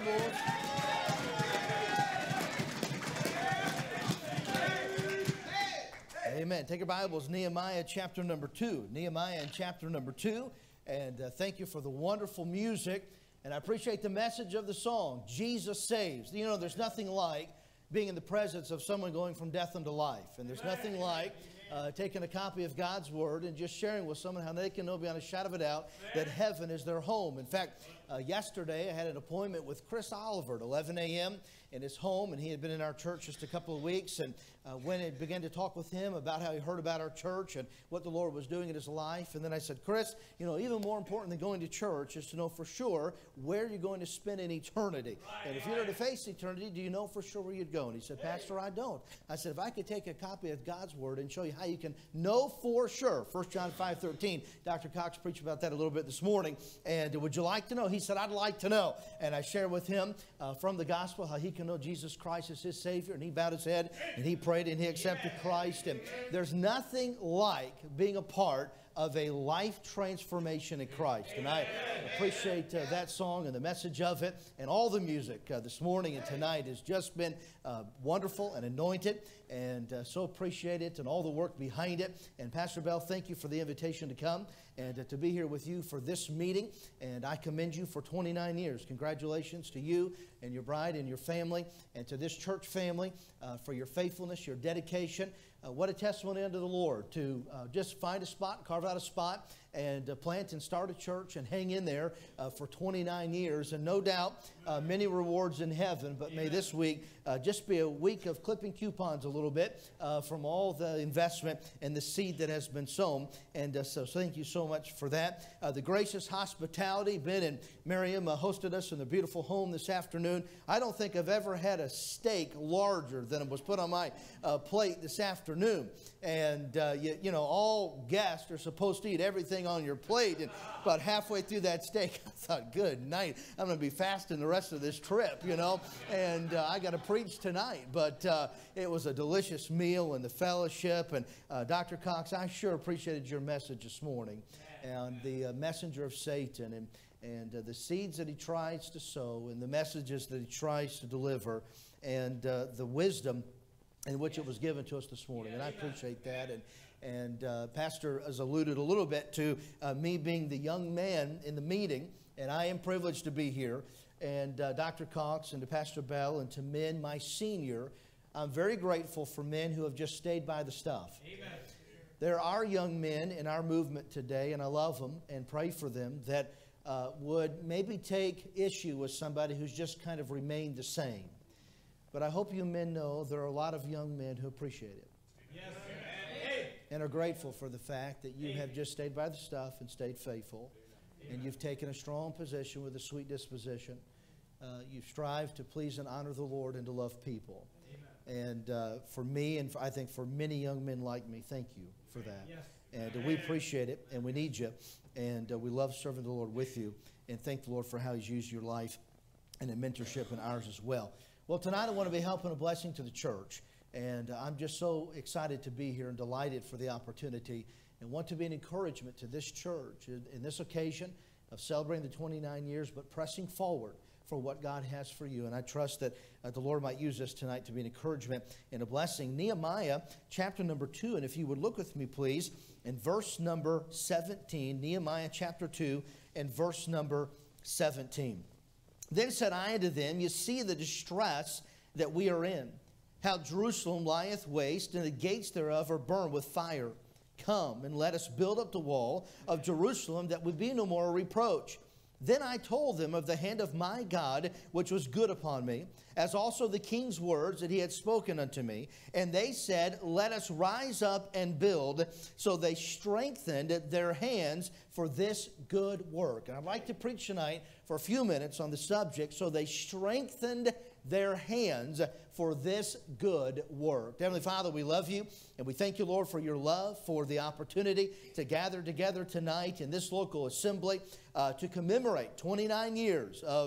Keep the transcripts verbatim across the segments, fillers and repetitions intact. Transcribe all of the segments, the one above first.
Bibles. Amen. Take your Bibles, Nehemiah chapter number two. Nehemiah in chapter number two. And uh, thank you for the wonderful music. And I appreciate the message of the song, Jesus Saves. You know, there's nothing like being in the presence of someone going from death unto life. And there's nothing like uh, taking a copy of God's Word and just sharing with someone how they can know beyond a shadow of a doubt that heaven is their home. In fact, uh, yesterday I had an appointment with Chris Oliver at eleven a m in his home, and he had been in our church just a couple of weeks, and uh, went and began to talk with him about how he heard about our church and what the Lord was doing in his life. And then I said, Chris, you know, even more important than going to church is to know for sure where you're going to spend an eternity. And if you were to face eternity, do you know for sure where you'd go? And he said, Pastor, I don't. I said, if I could take a copy of God's Word and show you how you can know for sure. First John five thirteen, Doctor Cox preached about that a little bit this morning. And would you like to know? He said, I'd like to know. And I shared with him uh, from the gospel how he can know Jesus Christ is his Savior. And he bowed his head and he prayed and he accepted Christ. And there's nothing like being a part of a life transformation in Christ. And I appreciate uh, that song and the message of it, and all the music uh, this morning and tonight has just been uh, wonderful and anointed, and uh, so appreciate it and all the work behind it. And Pastor Bell, thank you for the invitation to come and uh, to be here with you for this meeting. And I commend you for twenty-nine years. Congratulations to you and your bride and your family, and to this church family uh, for your faithfulness, your dedication. Uh, what a testimony unto the Lord to uh, just find a spot, carve out a spot, and uh, plant and start a church and hang in there uh, for twenty-nine years. And no doubt uh, many rewards in heaven, but may this week uh, just be a week of clipping coupons a little bit uh, from all the investment and the seed that has been sown. And uh, so, so thank you so much for that. Uh, the gracious hospitality. Ben and Miriam uh, hosted us in the beautiful home this afternoon. I don't think I've ever had a steak larger than was put on my uh, plate this afternoon. And, uh, you, you know, all guests are supposed to eat everything on your plate. And about halfway through that steak, I thought, good night. I'm going to be fasting the rest of this trip, you know. And uh, I got to preach tonight. But uh, it was a delicious meal and the fellowship. And uh, Doctor Cox, I sure appreciated your message this morning. And the uh, messenger of Satan, and, and uh, the seeds that he tries to sow, and the messages that he tries to deliver, and uh, the wisdom in which it was given to us this morning. And I appreciate that. And And uh, Pastor has alluded a little bit to uh, me being the young man in the meeting, and I am privileged to be here. And uh, Doctor Cox and to Pastor Bell and to men, my senior, I'm very grateful for men who have just stayed by the stuff. Amen. There are young men in our movement today, and I love them and pray for them, that uh, would maybe take issue with somebody who's just kind of remained the same. But I hope you men know there are a lot of young men who appreciate it. Yes, amen. And are grateful for the fact that you have just stayed by the stuff and stayed faithful. Amen. And you've taken a strong position with a sweet disposition. Uh, you've strived to please and honor the Lord and to love people. Amen. And uh, for me, and for, I think for many young men like me, thank you for that. Yes. And uh, we appreciate it, and we need you. And uh, we love serving the Lord with you. And thank the Lord for how He's used your life and in mentorship and ours as well. Well, tonight I want to be helping a blessing to the church. And uh, I'm just so excited to be here and delighted for the opportunity, and want to be an encouragement to this church in, in this occasion of celebrating the twenty-nine years, but pressing forward for what God has for you. And I trust that uh, the Lord might use this tonight to be an encouragement and a blessing. Nehemiah chapter number two, and if you would look with me, please, in verse number seventeen. Nehemiah chapter two and verse number seventeen. Then said I unto them, you see the distress that we are in, how Jerusalem lieth waste, and the gates thereof are burned with fire. Come, and let us build up the wall of Jerusalem, that we be no more a reproach. Then I told them of the hand of my God, which was good upon me, as also the king's words that he had spoken unto me. And they said, let us rise up and build. So they strengthened their hands for this good work. And I'd like to preach tonight for a few minutes on the subject. So they strengthened their hands for this good work. Heavenly Father, we love you, and we thank you, Lord, for your love, for the opportunity to gather together tonight in this local assembly uh, to commemorate twenty-nine years of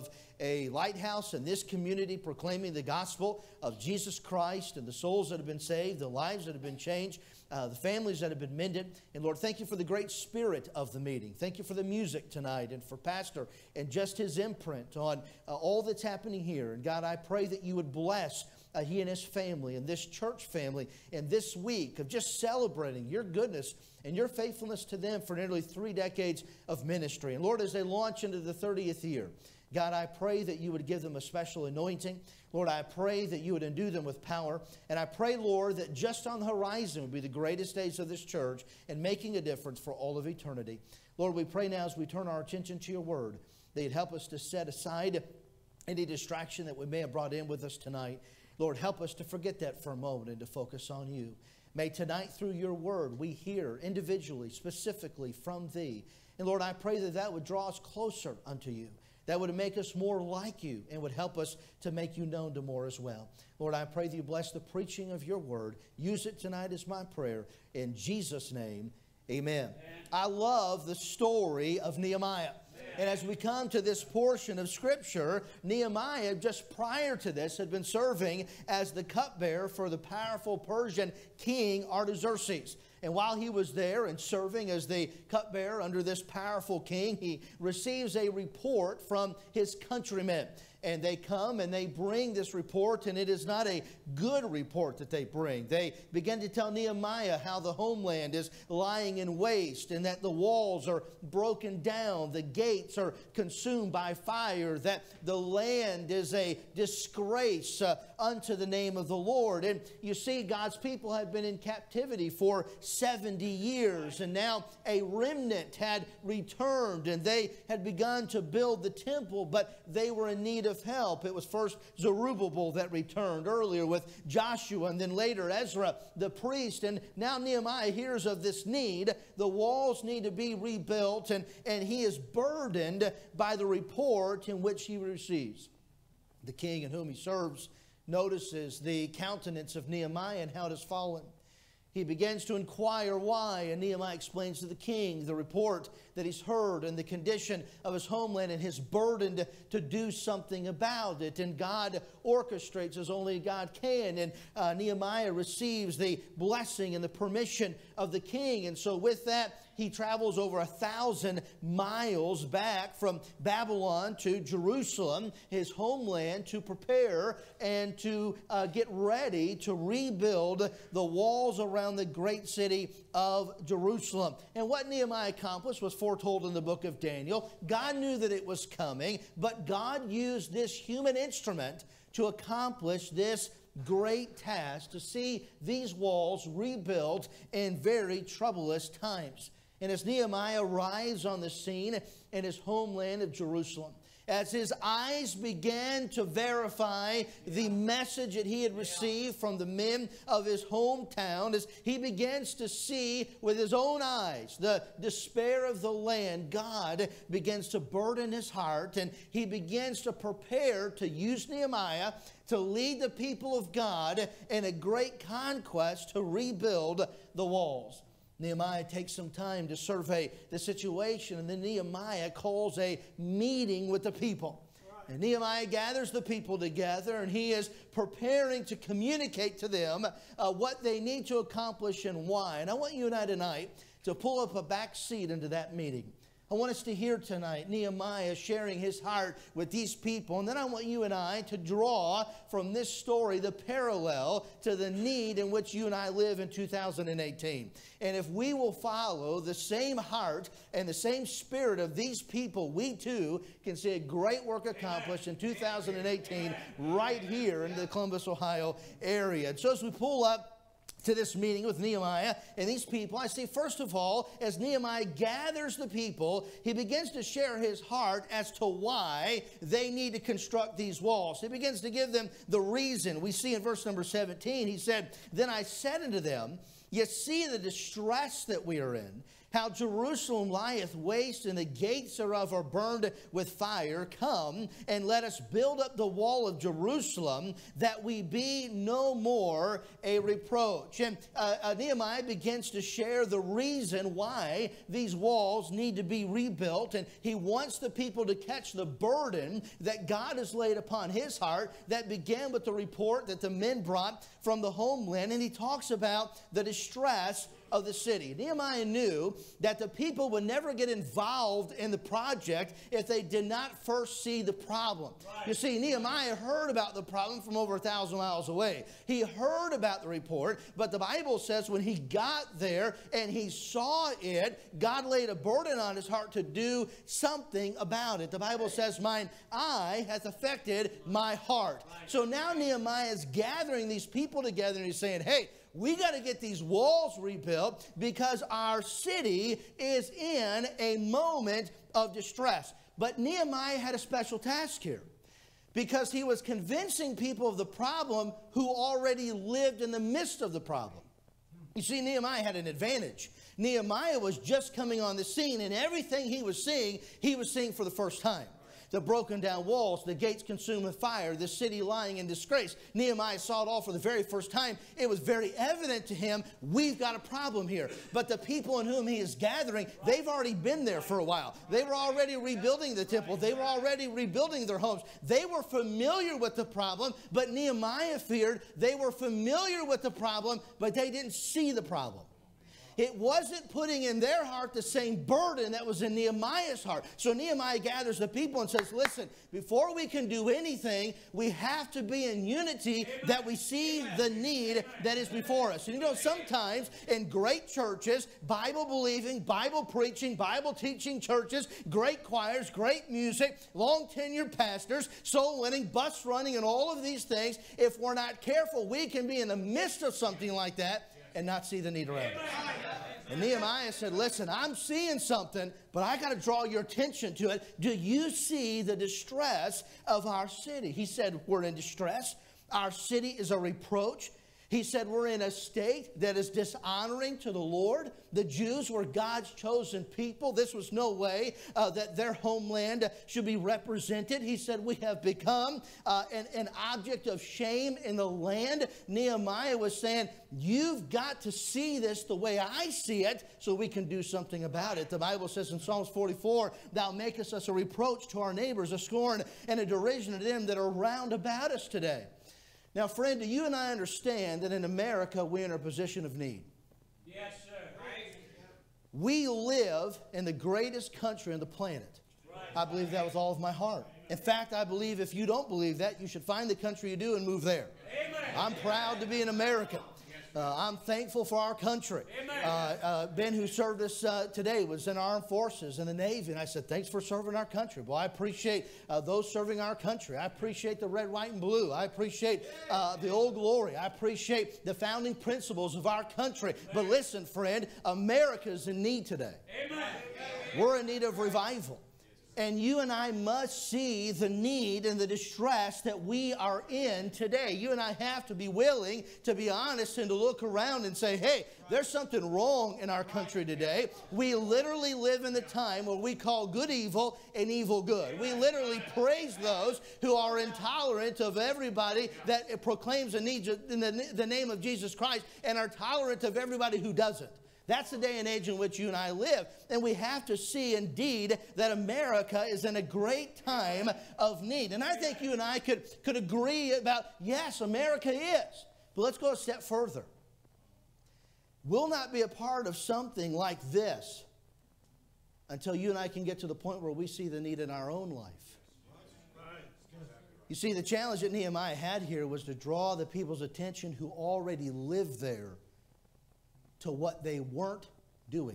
a lighthouse in this community proclaiming the gospel of Jesus Christ and the souls that have been saved, the lives that have been changed, uh, the families that have been mended. And Lord, thank you for the great spirit of the meeting. Thank you for the music tonight and for Pastor and just his imprint on uh, all that's happening here. And God, I pray that you would bless uh, he and his family and this church family in this week of just celebrating your goodness and your faithfulness to them for nearly three decades of ministry. And Lord, as they launch into the thirtieth year, God, I pray that you would give them a special anointing. Lord, I pray that you would endue them with power. And I pray, Lord, that just on the horizon would be the greatest days of this church and making a difference for all of eternity. Lord, we pray now as we turn our attention to your word, that you'd help us to set aside any distraction that we may have brought in with us tonight. Lord, help us to forget that for a moment and to focus on you. May tonight through your word we hear individually, specifically from thee. And Lord, I pray that that would draw us closer unto you. That would make us more like you and would help us to make you known to more as well. Lord, I pray that you bless the preaching of your word. Use it tonight as my prayer. In Jesus' name, amen. Amen. I love the story of Nehemiah. And as we come to this portion of Scripture, Nehemiah, just prior to this, had been serving as the cupbearer for the powerful Persian king Artaxerxes. And while he was there and serving as the cupbearer under this powerful king, he receives a report from his countrymen. And they come and they bring this report, and it is not a good report that they bring. They begin to tell Nehemiah how the homeland is lying in waste and that the walls are broken down, the gates are consumed by fire, that the land is a disgrace uh, unto the name of the Lord. And you see, God's people had been in captivity for seventy years, and now a remnant had returned, and they had begun to build the temple, but they were in need of help. It was first Zerubbabel that returned earlier with Joshua, and then later Ezra the priest. And now Nehemiah hears of this need. The walls need to be rebuilt, and, and he is burdened by the report in which he receives. The king in whom he serves notices the countenance of Nehemiah and how it has fallen. He begins to inquire why, and Nehemiah explains to the king the report that he's heard and the condition of his homeland and his burden to, to do something about it. And God orchestrates as only God can. And uh, Nehemiah receives the blessing and the permission of the king. And so with that, he travels over a thousand miles back from Babylon to Jerusalem, his homeland, to prepare and to uh, get ready to rebuild the walls around the great city of Jerusalem. And what Nehemiah accomplished was foretold in the book of Daniel. God knew that it was coming, but God used this human instrument to accomplish this great task, to see these walls rebuilt in very troublous times. And as Nehemiah arrives on the scene in his homeland of Jerusalem, as his eyes began to verify the message that he had received from the men of his hometown, as he begins to see with his own eyes the despair of the land, God begins to burden his heart, and he begins to prepare to use Nehemiah to lead the people of God in a great conquest to rebuild the walls. Nehemiah takes some time to survey the situation, and then Nehemiah calls a meeting with the people. And Nehemiah gathers the people together, and he is preparing to communicate to them uh, what they need to accomplish and why. And I want you and I tonight to pull up a back seat into that meeting. I want us to hear tonight Nehemiah sharing his heart with these people. And then I want you and I to draw from this story the parallel to the need in which you and I live in two thousand eighteen. And if we will follow the same heart and the same spirit of these people, we too can see a great work accomplished in two thousand eighteen right here in the Columbus, Ohio area. And so as we pull up to this meeting with Nehemiah and these people, I see first of all, as Nehemiah gathers the people, he begins to share his heart as to why they need to construct these walls. He begins to give them the reason. We see in verse number seventeen, he said, "Then I said unto them, ye see the distress that we are in. how Jerusalem lieth waste, and the gates thereof are burned with fire. Come, and let us build up the wall of Jerusalem, that we be no more a reproach. And uh, uh, Nehemiah begins to share the reason why these walls need to be rebuilt, and he wants the people to catch the burden that God has laid upon his heart that began with the report that the men brought from the homeland. And he talks about the distress of the city. Nehemiah knew that the people would never get involved in the project if they did not first see the problem. Right. You see, Nehemiah heard about the problem from over a thousand miles away. He heard about the report, but the Bible says when he got there and he saw it, God laid a burden on his heart to do something about it. The Bible says, mine eye hath affected my heart. Right. So now Nehemiah is gathering these people together and he's saying, hey, we got to get these walls rebuilt because our city is in a moment of distress. But Nehemiah had a special task here because he was convincing people of the problem who already lived in the midst of the problem. You see, Nehemiah had an advantage. Nehemiah was just coming on the scene, and everything he was seeing, he was seeing for the first time. The broken down walls, the gates consumed with fire, the city lying in disgrace. Nehemiah saw it all for the very first time. It was very evident to him, we've got a problem here. But the people in whom he is gathering, they've already been there for a while. They were already rebuilding the temple. They were already rebuilding their homes. They were familiar with the problem, but Nehemiah feared they were familiar with the problem, but they didn't see the problem. It wasn't putting in their heart the same burden that was in Nehemiah's heart. So Nehemiah gathers the people and says, listen, before we can do anything, we have to be in unity that we see the need that is before us. And you know, sometimes in great churches, Bible-believing, Bible-preaching, Bible-teaching churches, great choirs, great music, long-tenured pastors, soul-winning, bus-running, and all of these things, if we're not careful, we can be in the midst of something like that and not see the need around us. And Nehemiah said, listen, I'm seeing something, but I got to draw your attention to it. Do you see the distress of our city? He said, we're in distress. Our city is a reproach. He said, we're in a state that is dishonoring to the Lord. The Jews were God's chosen people. This was no way uh, that their homeland should be represented. He said, we have become uh, an, an object of shame in the land. Nehemiah was saying, you've got to see this the way I see it so we can do something about it. The Bible says in Psalms forty-four, thou makest us a reproach to our neighbors, a scorn and a derision to them that are round about us today. Now, friend, do you and I understand that in America we're in a position of need? Yes, sir. Right. We live in the greatest country on the planet. Right. I believe that with all of my heart. In fact, I believe if you don't believe that, you should find the country you do and move there. Amen. I'm proud to be an American. Uh, I'm thankful for our country. Uh, uh, Ben, who served us uh, today, was in our armed forces and the Navy. And I said, thanks for serving our country. Well, I appreciate uh, those serving our country. I appreciate the red, white, and blue. I appreciate uh, the Old Glory. I appreciate the founding principles of our country. But listen, friend, America's in need today. Amen. We're in need of revival. And you and I must see the need and the distress that we are in today. You and I have to be willing to be honest and to look around and say, hey, there's something wrong in our country today. We literally live in the time where we call good evil and evil good. We literally praise those who are intolerant of everybody that proclaims the, need in the, the name of Jesus Christ and are tolerant of everybody who doesn't. That's the day and age in which you and I live. And we have to see indeed that America is in a great time of need. And I think you and I could, could agree about, yes, America is. But let's go a step further. We'll not be a part of something like this until you and I can get to the point where we see the need in our own life. You see, the challenge that Nehemiah had here was to draw the people's attention who already lived there to what they weren't doing.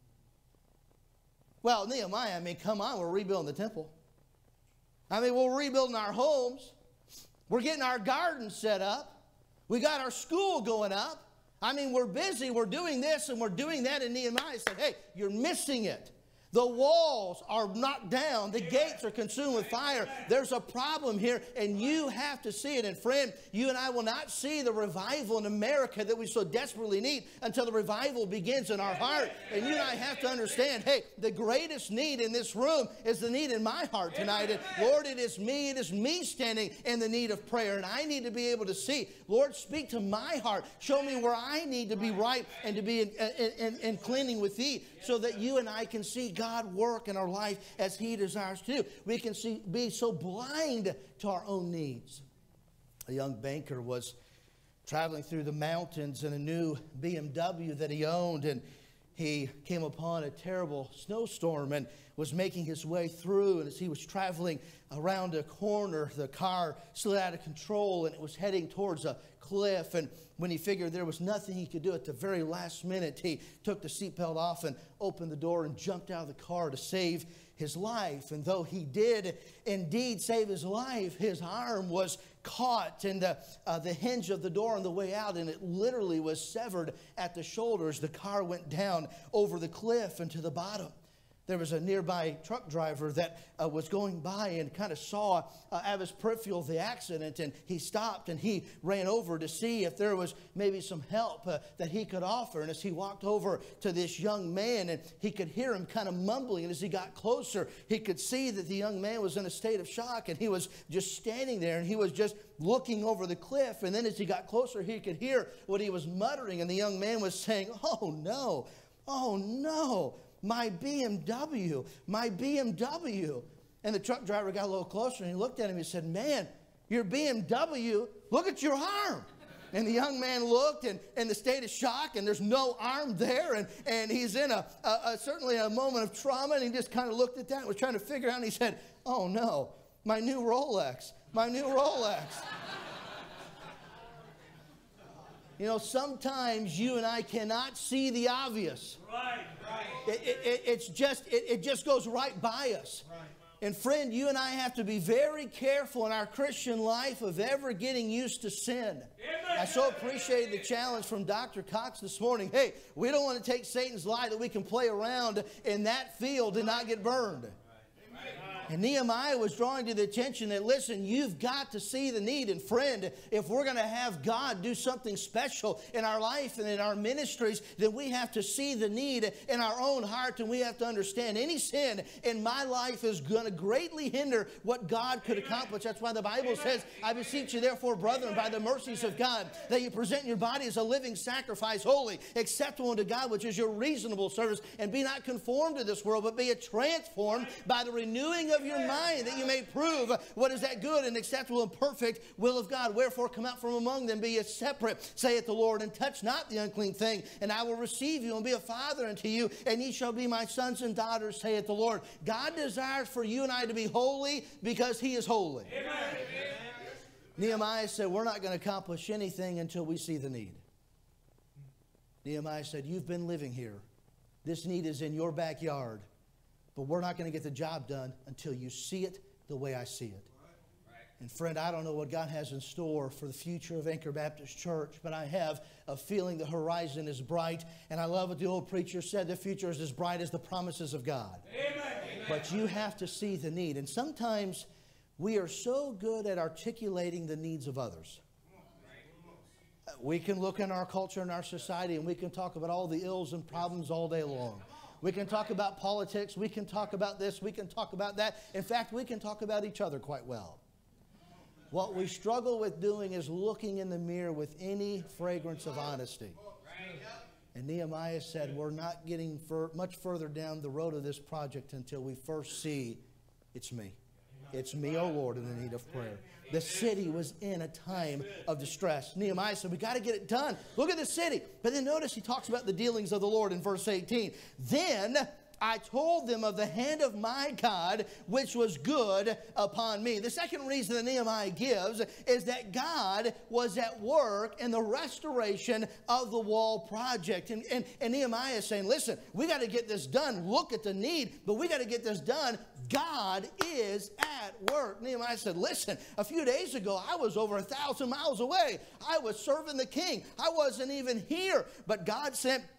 Well, Nehemiah, I mean, come on, we're rebuilding the temple. I mean, we're rebuilding our homes. We're getting our gardens set up. We got our school going up. I mean, we're busy. We're doing this and we're doing that. And Nehemiah said, hey, you're missing it. The walls are knocked down. The gates are consumed with fire. There's a problem here, and you have to see it. And friend, you and I will not see the revival in America that we so desperately need until the revival begins in our heart. And you and I have to understand, hey, the greatest need in this room is the need in my heart tonight. And Lord, it is me. It is me standing in the need of prayer. And I need to be able to see, Lord, speak to my heart. Show me where I need to be right and to be in, in, in, in cleaning with Thee, so that you and I can see God God work in our life as He desires to do. We can see, be so blind to our own needs. A young banker was traveling through the mountains in a new B M W that he owned, and he came upon a terrible snowstorm and was making his way through. And as he was traveling around a corner, the car slid out of control and it was heading towards a cliff. And when he figured there was nothing he could do, at the very last minute, he took the seatbelt off and opened the door and jumped out of the car to save his life. And though he did indeed save his life, his arm was caught in the, uh, the hinge of the door on the way out, and it literally was severed at the shoulders. The car went down over the cliff and to the bottom. There was a nearby truck driver that uh, was going by and kind of saw uh, out of his peripheral the accident, and he stopped and he ran over to see if there was maybe some help uh, that he could offer. And as he walked over to this young man, and he could hear him kind of mumbling, and as he got closer, he could see that the young man was in a state of shock, and he was just standing there, and he was just looking over the cliff. And then as he got closer, he could hear what he was muttering, and the young man was saying, "Oh no, oh no, my B M W, my B M W. And the truck driver got a little closer and he looked at him and he said, "Man, your B M W, look at your arm." And the young man looked and in the state of shock, and there's no arm there. And, and he's in a, a, a certainly a moment of trauma, and he just kind of looked at that and was trying to figure out, and he said, "Oh no, my new Rolex, my new Rolex." You know, sometimes you and I cannot see the obvious. Right, right. It, it, it, it's just, it, it just goes right by us. Right. And friend, you and I have to be very careful in our Christian life of ever getting used to sin. I so appreciate the challenge from Doctor Cox this morning. Hey, we don't want to take Satan's lie that we can play around in that field and not get burned. And Nehemiah was drawing to the attention that, listen, you've got to see the need. And friend, if we're going to have God do something special in our life and in our ministries, then we have to see the need in our own heart, and we have to understand any sin in my life is going to greatly hinder what God could accomplish. That's why the Bible says, "I beseech you therefore, brethren, by the mercies of God, that you present your body as a living sacrifice, holy, acceptable unto God, which is your reasonable service. And be not conformed to this world, but be transformed by the renewing of your mind, that you may prove what is that good and acceptable and perfect will of God. Wherefore come out from among them, be ye separate, saith the Lord, and touch not the unclean thing, and I will receive you and be a father unto you, and ye shall be my sons and daughters, saith the Lord." God desires for you and I to be holy because He is holy. Amen. Nehemiah said, we're not going to accomplish anything until we see the need. Nehemiah said, you've been living here. This need is in your backyard. But we're not going to get the job done until you see it the way I see it. And friend, I don't know what God has in store for the future of Anchor Baptist Church, but I have a feeling the horizon is bright. And I love what the old preacher said, the future is as bright as the promises of God. Amen. But you have to see the need. And sometimes we are so good at articulating the needs of others. We can look in our culture and our society, and we can talk about all the ills and problems all day long. We can talk about politics. We can talk about this. We can talk about that. In fact, we can talk about each other quite well. What we struggle with doing is looking in the mirror with any fragrance of honesty. And Nehemiah said, we're not getting fur- much further down the road of this project until we first see it's me. It's me, oh Lord, in the need of prayer. The city was in a time of distress. Nehemiah said, we got to get it done. Look at the city. But then notice he talks about the dealings of the Lord in verse eighteen. Then I told them of the hand of my God, which was good upon me. The second reason that Nehemiah gives is that God was at work in the restoration of the wall project. And, and, and Nehemiah is saying, listen, we got to get this done. Look at the need, but we got to get this done. God is at work. Nehemiah said, listen, a few days ago, I was over a thousand miles away. I was serving the king. I wasn't even here, but God sent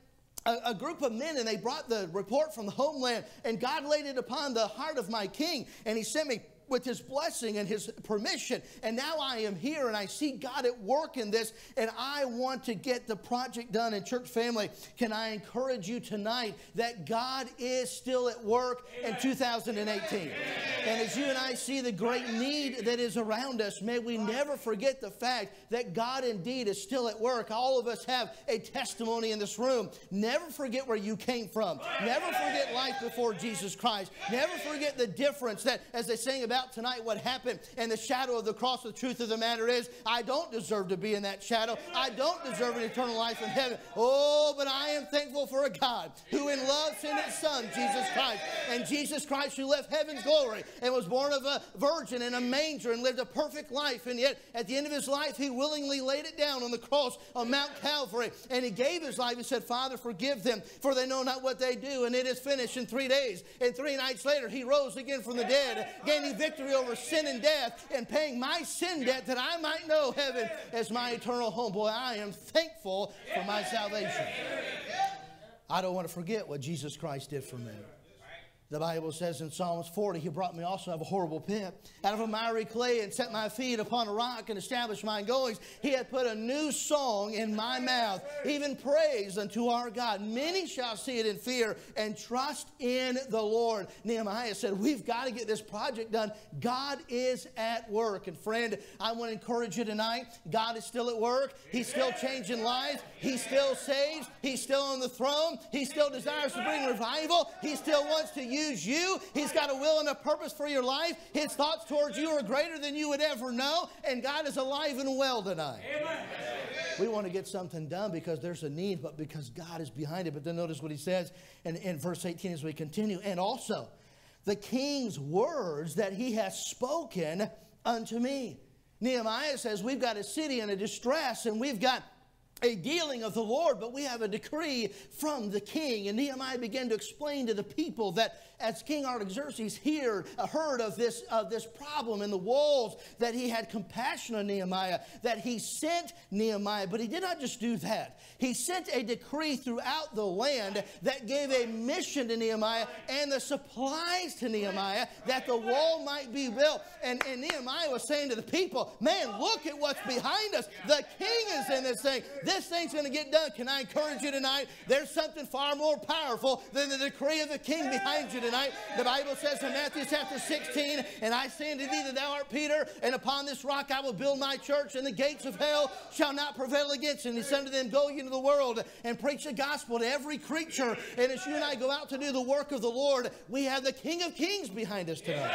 a, a group of men, and they brought the report from the homeland, and God laid it upon the heart of my king, and he sent me with his blessing and his permission. And now I am here and I see God at work in this, and I want to get the project done. And church family, can I encourage you tonight that God is still at work Amen. In two thousand eighteen. Amen. And as you and I see the great need that is around us, may we never forget the fact that God indeed is still at work. All of us have a testimony in this room. Never forget where you came from. Never forget life before Jesus Christ. Never forget the difference that, as they sang about tonight, what happened in the shadow of the cross. The truth of the matter is, I don't deserve to be in that shadow. I don't deserve an eternal life in heaven. Oh, but I am thankful for a God who in love sent his son, Jesus Christ. And Jesus Christ, who left heaven's glory and was born of a virgin in a manger and lived a perfect life. And yet at the end of his life, he willingly laid it down on the cross on Mount Calvary. And he gave his life. He said, Father, forgive them, for they know not what they do. And it is finished in three days. And three nights later, he rose again from the dead, gaining victory over sin and death, and paying my sin debt that I might know heaven as my eternal home. Boy, I am thankful for my salvation. I don't want to forget what Jesus Christ did for me. The Bible says in Psalms forty, he brought me also out of a horrible pit, out of a miry clay, and set my feet upon a rock and established my goings. He hath put a new song in my mouth, even praise unto our God. Many shall see it in fear and trust in the Lord. Nehemiah said, we've got to get this project done. God is at work. And friend, I want to encourage you tonight. God is still at work. He's still changing lives. He still saves. He's still on the throne. He still desires to bring revival. He still wants to use use you. He's got a will and a purpose for your life. His thoughts towards you are greater than you would ever know. And God is alive and well tonight. Amen. We want to get something done because there's a need, but because God is behind it. But then notice what he says in, in verse eighteen as we continue. And also the king's words that he has spoken unto me. Nehemiah says we've got a city in a distress, and we've got a dealing of the Lord, but we have a decree from the king. And Nehemiah began to explain to the people that as King Artaxerxes heard, uh, heard of this, of this problem in the walls, that he had compassion on Nehemiah, that he sent Nehemiah. But he did not just do that. He sent a decree throughout the land that gave a mission to Nehemiah and the supplies to Nehemiah that the wall might be built. And, and Nehemiah was saying to the people, man, look at what's behind us. The king is in this thing. This thing's going to get done. Can I encourage you tonight? There's something far more powerful than the decree of the king behind you tonight. The Bible says in Matthew chapter sixteen, and I say unto thee that thou art Peter, and upon this rock I will build my church, and the gates of hell shall not prevail against it. And he said unto them, go ye into the world and preach the gospel to every creature. And as you and I go out to do the work of the Lord, we have the King of Kings behind us tonight.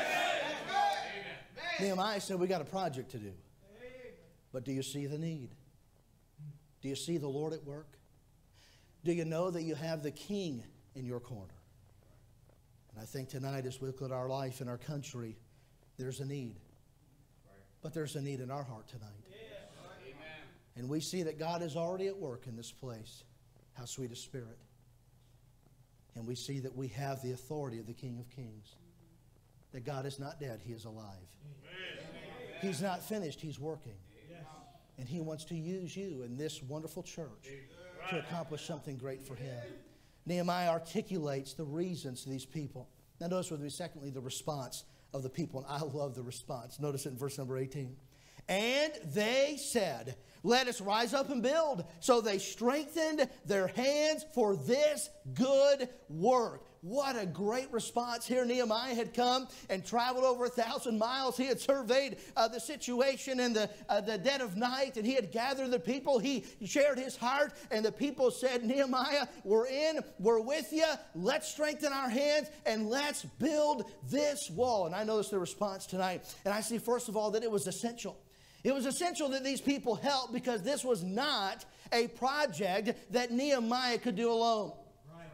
Nehemiah said we got a project to do. But do you see the need? Do you see the Lord at work? Do you know that you have the King in your corner? And I think tonight as we look at our life in our country, there's a need. But there's a need in our heart tonight. And we see that God is already at work in this place. How sweet a spirit. And we see that we have the authority of the King of Kings. That God is not dead, he is alive. He's not finished, he's working. And he wants to use you in this wonderful church to accomplish something great for him. Nehemiah articulates the reasons to these people. Now notice with me, secondly, the response of the people. And I love the response. Notice it in verse number eighteen. And they said, let us rise up and build. So they strengthened their hands for this good work. What a great response here. Nehemiah had come and traveled over a thousand miles. He had surveyed uh, the situation in the, uh, the dead of night, and he had gathered the people. He shared his heart, and the people said, Nehemiah, we're in, we're with you. Let's strengthen our hands, and let's build this wall. And I noticed the response tonight, and I see, first of all, that it was essential. It was essential that these people help because this was not a project that Nehemiah could do alone.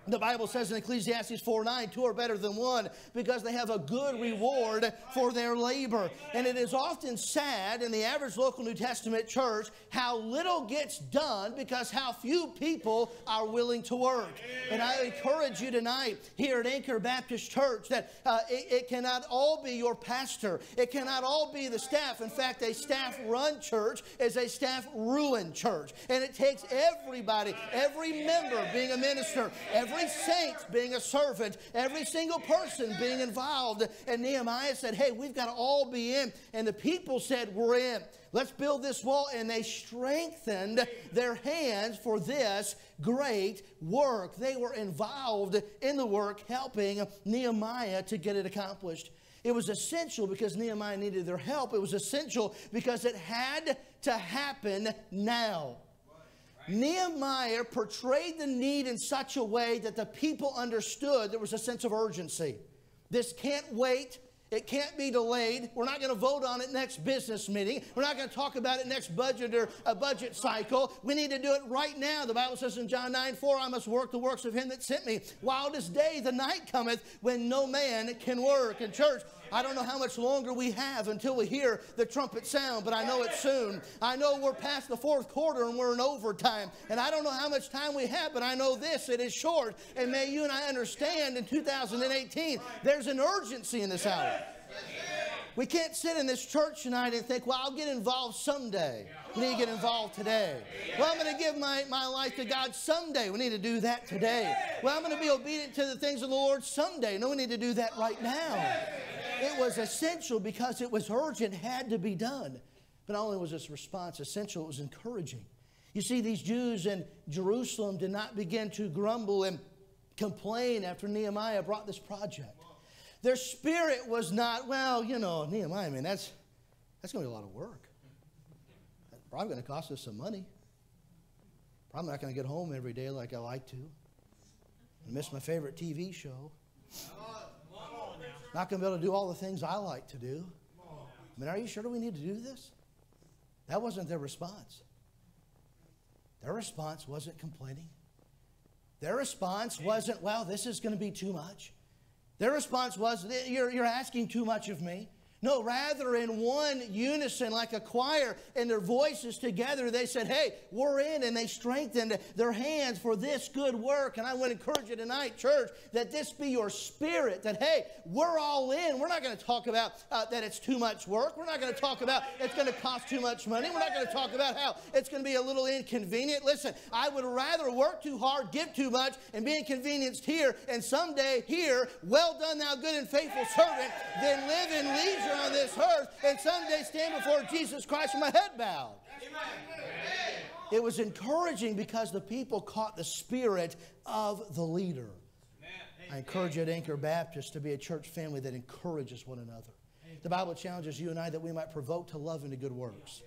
The Bible says in Ecclesiastes four nine, two are better than one because they have a good reward for their labor. And it is often sad in the average local New Testament church how little gets done because how few people are willing to work. And I encourage you tonight here at Anchor Baptist Church that uh, it, it cannot all be your pastor. It cannot all be the staff. In fact, a staff-run church is a staff-ruined church. And it takes everybody, every member being a minister, every Every saint being a servant, every single person being involved. And Nehemiah said, hey, we've got to all be in. And the people said, we're in. Let's build this wall. And they strengthened their hands for this great work. They were involved in the work, helping Nehemiah to get it accomplished. It was essential because Nehemiah needed their help. It was essential because it had to happen now. Nehemiah portrayed the need in such a way that the people understood there was a sense of urgency. This can't wait. It can't be delayed. We're not going to vote on it next business meeting. We're not going to talk about it next budget or a budget cycle. We need to do it right now. The Bible says in John nine four, I must work the works of him that sent me. While this day the night cometh when no man can work. In church, I don't know how much longer we have until we hear the trumpet sound, but I know it's soon. I know we're past the fourth quarter and we're in overtime. And I don't know how much time we have, but I know this, it is short. And may you and I understand in two thousand eighteen, there's an urgency in this hour. We can't sit in this church tonight and think, well, I'll get involved someday. We need to get involved today. Well, I'm going to give my, my life to God someday. We need to do that today. Well, I'm going to be obedient to the things of the Lord someday. No, we need to do that right now. It was essential because it was urgent, had to be done. But not only was this response essential, it was encouraging. You see, these Jews in Jerusalem did not begin to grumble and complain after Nehemiah brought this project. Their spirit was not, well, you know, Nehemiah, man, that's, that's going to be a lot of work. That's probably going to cost us some money. Probably not going to get home every day like I like to. I miss my favorite T V show. Not going to be able to do all the things I like to do. I mean, are you sure we need to do this? That wasn't their response. Their response wasn't complaining. Their response wasn't, well, this is going to be too much. Their response was, you're, you're asking too much of me. No, rather in one unison, like a choir, and their voices together, they said, hey, we're in, and they strengthened their hands for this good work. And I want to encourage you tonight, church, that this be your spirit, that, hey, we're all in. We're not going to talk about uh, that it's too much work. We're not going to talk about it's going to cost too much money. We're not going to talk about how it's going to be a little inconvenient. Listen, I would rather work too hard, give too much, and be inconvenienced here, and someday hear, well done, thou good and faithful servant, than live in leisure on this earth and someday stand before Jesus Christ with my head bowed. It was encouraging because the people caught the spirit of the leader. I encourage you at Anchor Baptist to be a church family that encourages one another. The Bible challenges you and I that we might provoke to love and to good works.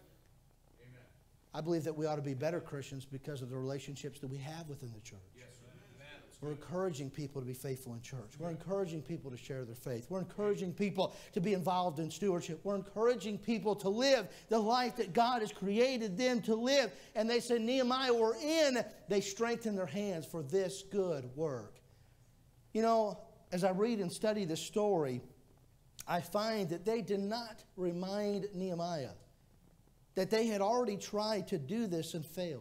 I believe that we ought to be better Christians because of the relationships that we have within the church. We're encouraging people to be faithful in church. We're encouraging people to share their faith. We're encouraging people to be involved in stewardship. We're encouraging people to live the life that God has created them to live. And they said, Nehemiah, we're in. They strengthened their hands for this good work. You know, as I read and study this story, I find that they did not remind Nehemiah that they had already tried to do this and failed.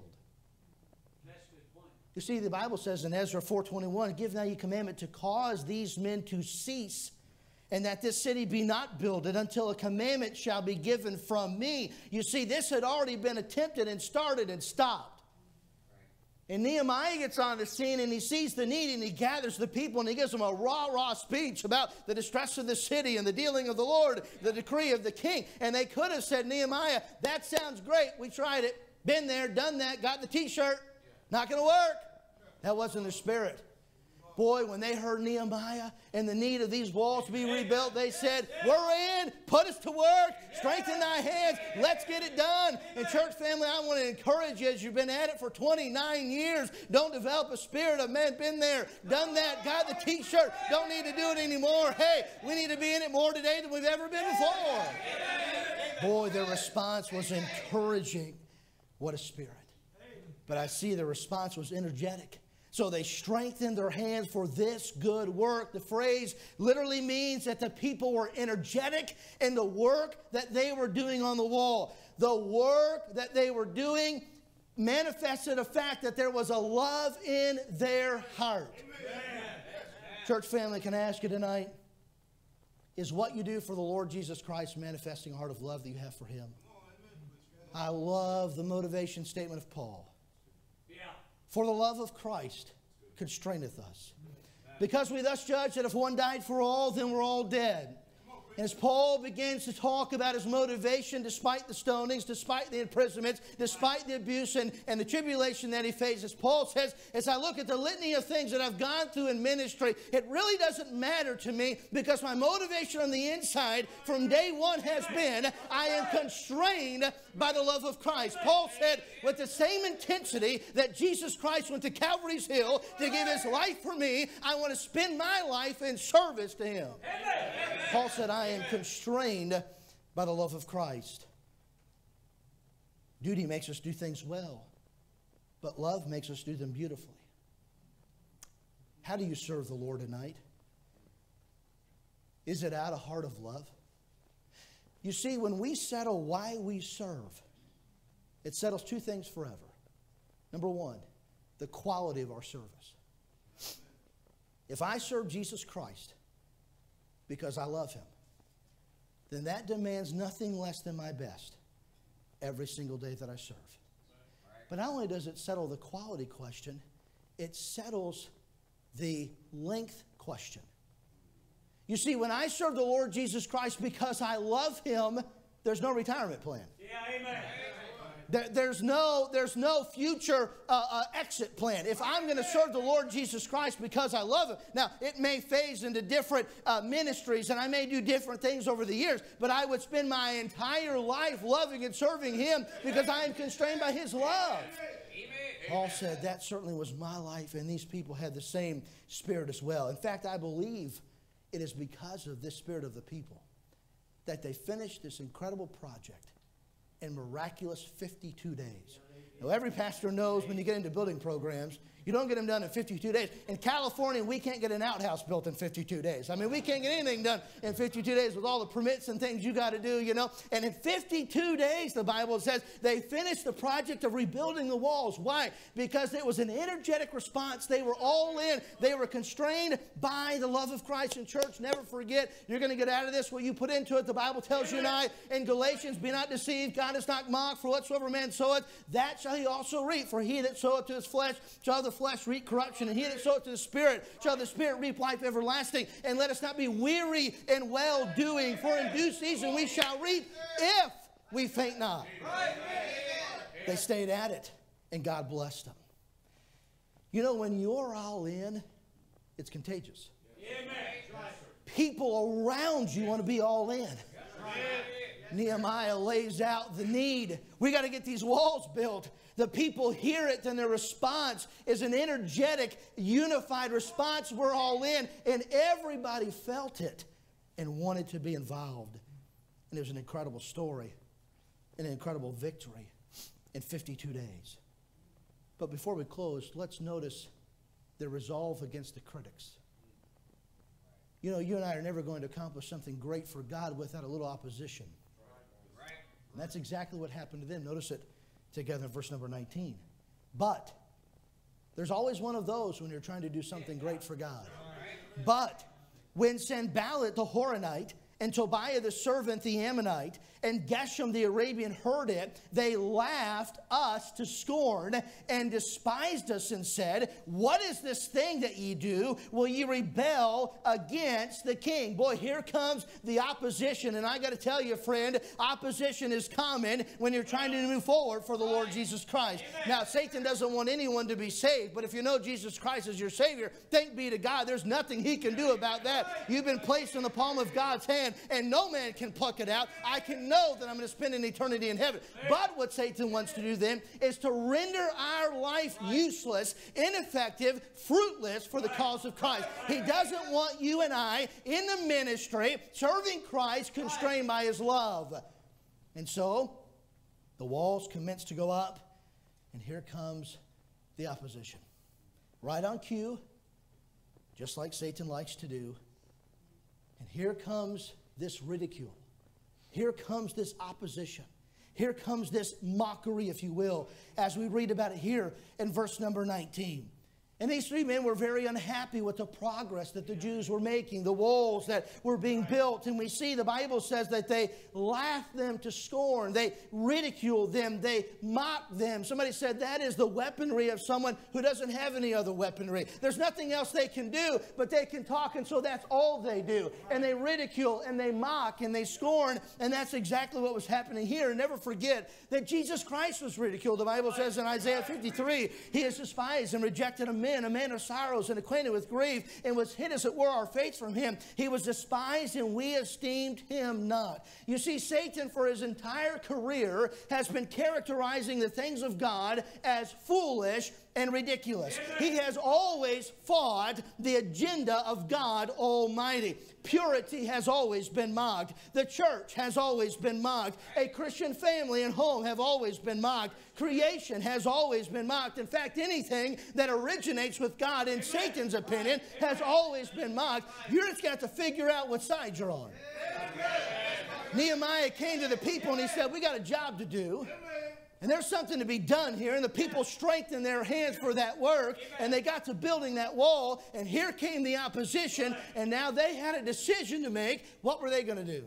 You see, the Bible says in Ezra four twenty-one, give now ye commandment to cause these men to cease, and that this city be not builded until a commandment shall be given from me. You see, this had already been attempted and started and stopped. And Nehemiah gets on the scene and he sees the need and he gathers the people and he gives them a rah, rah speech about the distress of the city and the dealing of the Lord, the decree of the king. And they could have said, Nehemiah, that sounds great. We tried it. Been there, done that, got the t-shirt. Not going to work. That wasn't their spirit. Boy, when they heard Nehemiah and the need of these walls to be rebuilt, they said, we're in, put us to work, strengthen thy hands, let's get it done. And church family, I want to encourage you as you've been at it for twenty-nine years, don't develop a spirit of, man, been there, done that, got the t-shirt, don't need to do it anymore. Hey, we need to be in it more today than we've ever been before. Boy, their response was encouraging. What a spirit. But I see the response was energetic. So they strengthened their hands for this good work. The phrase literally means that the people were energetic in the work that they were doing on the wall. The work that they were doing manifested a fact that there was a love in their heart. Amen. Church family, can I ask you tonight, is what you do for the Lord Jesus Christ manifesting a heart of love that you have for Him? I love the motivation statement of Paul. For the love of Christ constraineth us. Because we thus judge that if one died for all, then we're all dead. And as Paul begins to talk about his motivation despite the stonings, despite the imprisonments, despite the abuse and, and the tribulation that he faces, Paul says, as I look at the litany of things that I've gone through in ministry, it really doesn't matter to me because my motivation on the inside from day one has been, I am constrained by the love of Christ. Paul said, with the same intensity that Jesus Christ went to Calvary's Hill to give His life for me, I want to spend my life in service to Him. Paul said, I am constrained by the love of Christ. Duty makes us do things well, but love makes us do them beautifully. How do you serve the Lord tonight? Is it out of heart of love? You see, when we settle why we serve, it settles two things forever. Number one, the quality of our service. If I serve Jesus Christ because I love Him, then that demands nothing less than my best every single day that I serve. But not only does it settle the quality question, it settles the length question. You see, when I serve the Lord Jesus Christ because I love Him, there's no retirement plan. Yeah, amen. There, there's, no, there's no future uh, uh, exit plan. If I'm going to serve the Lord Jesus Christ because I love Him, now it may phase into different uh, ministries and I may do different things over the years, but I would spend my entire life loving and serving Him because I am constrained by His love. Paul said that certainly was my life, and these people had the same spirit as well. In fact, I believe it is because of this spirit of the people that they finished this incredible project in miraculous fifty-two days. Now, every pastor knows when you get into building programs, you don't get them done in fifty-two days. In California, we can't get an outhouse built in fifty-two days. I mean, we can't get anything done in fifty-two days with all the permits and things you got to do, you know. And in fifty-two days, the Bible says, they finished the project of rebuilding the walls. Why? Because it was an energetic response. They were all in. They were constrained by the love of Christ. And church, never forget, you're going to get out of this what you put into it. The Bible tells you and I in Galatians, be not deceived, God is not mocked, for whatsoever man soweth, that shall he also reap. For he that soweth to his flesh shall the flesh reap corruption, and he that soweth to the Spirit shall the Spirit reap life everlasting. And let us not be weary in well-doing, for in due season we shall reap if we faint not. They stayed at it, and God blessed them. You know, when you're all in, it's contagious. People around you want to be all in. Nehemiah lays out the need. We got to get these walls built. The people hear it, and their response is an energetic, unified response. We're all in. And everybody felt it and wanted to be involved. And it was an incredible story, an incredible victory in fifty-two days. But before we close, let's notice the resolve against the critics. You know, you and I are never going to accomplish something great for God without a little opposition. And that's exactly what happened to them. Notice it together in verse number nineteen. But there's always one of those when you're trying to do something great for God. But when Sanballat the Horonite and Tobiah the servant the Ammonite and Geshem the Arabian heard it, they laughed us to scorn and despised us and said, what is this thing that ye do? Will ye rebel against the king? Boy, here comes the opposition. And I got to tell you, friend, opposition is common when you're trying to move forward for the Lord Jesus Christ. Now, Satan doesn't want anyone to be saved, but if you know Jesus Christ as your Savior, thank be to God, there's nothing He can do about that. You've been placed in the palm of God's hand, and no man can pluck it out. I can know that I'm going to spend an eternity in heaven. But what Satan wants to do then is to render our life useless, ineffective, fruitless for the cause of Christ. He doesn't want you and I in the ministry serving Christ constrained by His love. And so the walls commence to go up, and here comes the opposition. right on cue, just like Satan likes to do. And here comes this ridicule. Here comes this opposition. Here comes this mockery, if you will, as we read about it here in verse number nineteen. And these three men were very unhappy with the progress that the Jews were making, the walls that were being built. And we see the Bible says that they laughed them to scorn. They ridiculed them. They mocked them. Somebody said that is the weaponry of someone who doesn't have any other weaponry. There's nothing else they can do, but they can talk, and so that's all they do. And they ridicule, and they mock, and they scorn, and that's exactly what was happening here. And never forget that Jesus Christ was ridiculed. The Bible says in Isaiah fifty-three, He is despised and rejected of men, a man of sorrows and acquainted with grief, and was hid as it were our fates from Him. He was despised, and we esteemed Him not. You see, Satan for his entire career has been characterizing the things of God as foolish and ridiculous. He has always fought the agenda of God Almighty. Purity has always been mocked. The church has always been mocked. A Christian family and home have always been mocked. Creation has always been mocked. In fact, anything that originates with God, in Satan's opinion, has always been mocked. You just got to figure out what side you're on. Nehemiah came to the people and he said, we got a job to do. And there's something to be done here. And the people strengthened their hands for that work. And they got to building that wall. And here came the opposition. And now they had a decision to make. What were they going to do?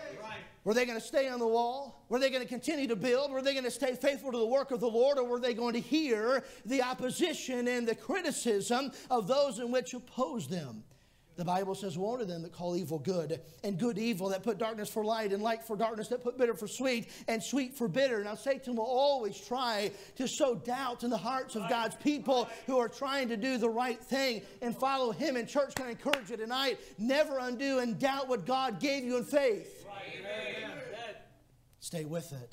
Were they going to stay on the wall? Were they going to continue to build? Were they going to stay faithful to the work of the Lord? Or were they going to hear the opposition and the criticism of those in which opposed them? The Bible says, woe to them that call evil good, and good evil, that put darkness for light, and light for darkness, that put bitter for sweet, and sweet for bitter. Now, Satan will always try to sow doubt in the hearts of God's people who are trying to do the right thing and follow Him. And church, can I encourage you tonight, never undo and doubt what God gave you in faith. Amen. Stay with it.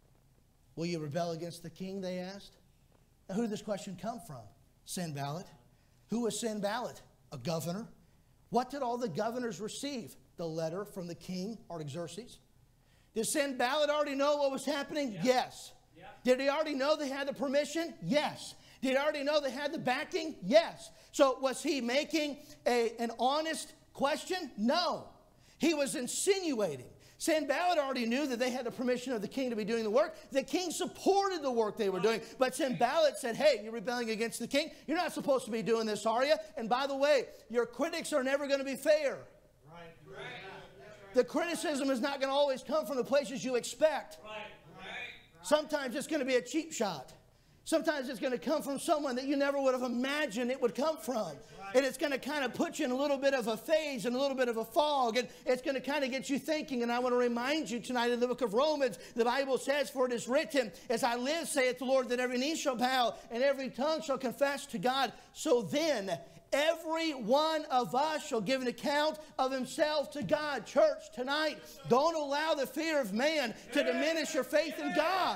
Will you rebel against the king, they asked. Now, who did this question come from? Sanballat. Who was Sanballat? A governor. What did all the governors receive? The letter from the king, Artaxerxes. Did Sanballat already know what was happening? Yeah. Yes. Yeah. Did he already know they had the permission? Yes. Did he already know they had the backing? Yes. So was he making a, an honest question? No. He was insinuating. Sanballat already knew that they had the permission of the king to be doing the work. The king supported the work they were doing. But Sanballat said, hey, you're rebelling against the king. You're not supposed to be doing this, are you? And by the way, your critics are never going to be fair. Right. Right. The criticism is not going to always come from the places you expect. Right. Right. Sometimes it's going to be a cheap shot. Sometimes it's going to come from someone that you never would have imagined it would come from. And it's going to kind of put you in a little bit of a phase and a little bit of a fog. And it's going to kind of get you thinking. And I want to remind you tonight in the book of Romans, the Bible says, for it is written, as I live, saith the Lord, that every knee shall bow and every tongue shall confess to God. So then, every one of us shall give an account of himself to God. Church, tonight, don't allow the fear of man to diminish your faith in God.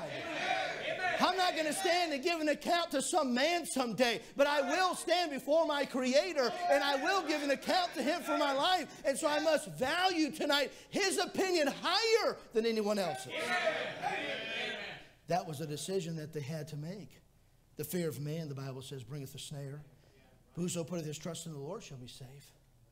I'm not going to stand and give an account to some man someday, but I will stand before my Creator, and I will give an account to Him for my life. And so I must value tonight His opinion higher than anyone else's. That was a decision that they had to make. The fear of man, the Bible says, bringeth a snare. Whoso putteth his trust in the Lord shall be safe.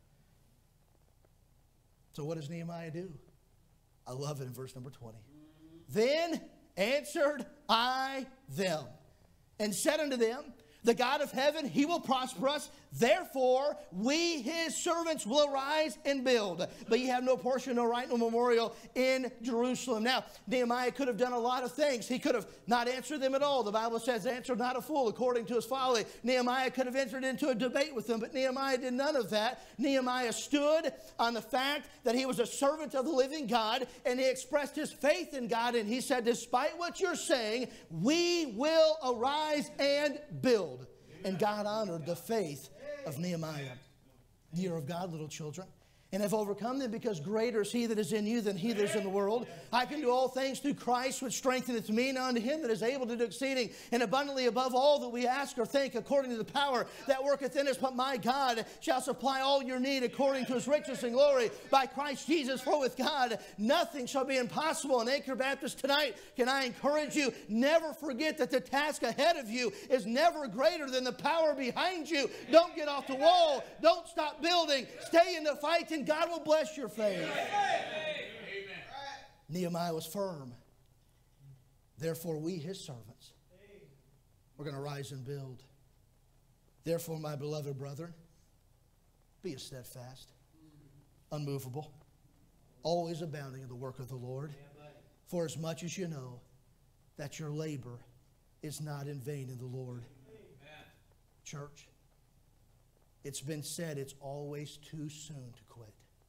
So what does Nehemiah do? I love it in verse number twenty. Then answered I them, and said unto them, the God of heaven, He will prosper us. Therefore, we, His servants, will arise and build. But ye have no portion, no right, no memorial in Jerusalem. Now, Nehemiah could have done a lot of things. He could have not answered them at all. The Bible says, answered not a fool according to his folly. Nehemiah could have entered into a debate with them, but Nehemiah did none of that. Nehemiah stood on the fact that he was a servant of the living God, and he expressed his faith in God, and he said, despite what you're saying, we will arise and build. And God honored the faith of Nehemiah. Year of God, little children. and have overcome them, because greater is he that is in you than he that is in the world. I can do all things through Christ, which strengtheneth me. Now unto him that is able to do exceeding and abundantly above all that we ask or think, according to the power that worketh in us. But my God shall supply all your need according to his riches and glory by Christ Jesus. For with God nothing shall be impossible. And Anchor Baptist, tonight, can I encourage you, never forget that the task ahead of you is never greater than the power behind you. Don't get off the wall. Don't stop building. Stay in the fight, and God will bless your faith. Amen. Nehemiah was firm. Therefore, we, his servants, we're going to rise and build. Therefore, my beloved brethren, be steadfast, unmovable, always abounding in the work of the Lord. For as much as you know that your labor is not in vain in the Lord. Amen. Church, it's been said it's always too soon to quit.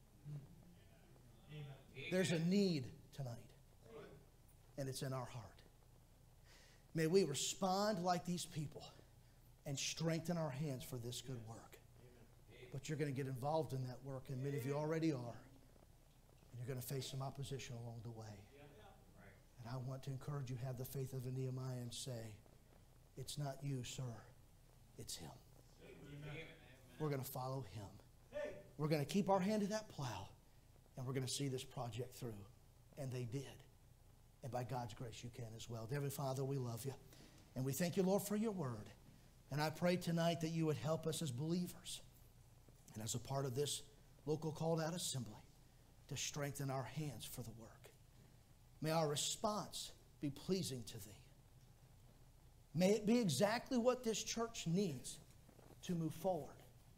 Amen. There's a need tonight, and it's in our heart. May we respond like these people and strengthen our hands for this good work. But you're going to get involved in that work, and many of you already are. And you're going to face some opposition along the way. And I want to encourage you, have the faith of a Nehemiah and say, it's not you, sir. It's him. Amen. We're going to follow him. We're going to keep our hand to that plow, and we're going to see this project through. And they did. And by God's grace, you can as well. Heavenly Father, we love you. And we thank you, Lord, for your word. And I pray tonight that you would help us as believers and as a part of this local called out assembly to strengthen our hands for the work. May our response be pleasing to thee. May it be exactly what this church needs to move forward.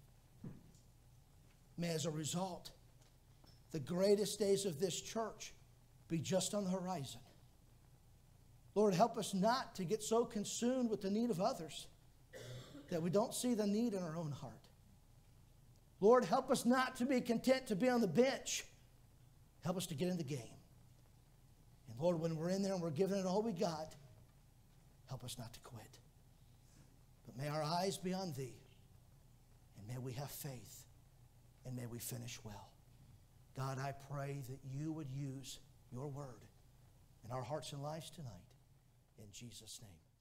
May, as a result, the greatest days of this church be just on the horizon. Lord, help us not to get so consumed with the need of others that we don't see the need in our own heart. Lord, help us not to be content to be on the bench. Help us to get in the game. And Lord, when we're in there and we're giving it all we got, help us not to quit. But may our eyes be on thee, and may we have faith, and may we finish well. God, I pray that you would use your word in our hearts and lives tonight. In Jesus' name.